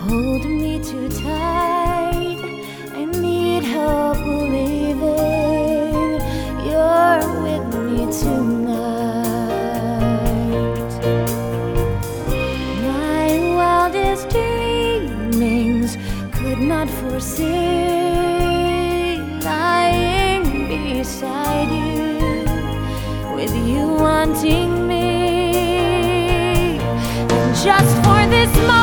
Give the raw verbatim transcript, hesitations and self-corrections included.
hold me too tight. I need help believing you're with me tonight. My wildest dreamings could not foresee lying beside you, with you wanting me. And just for this moment,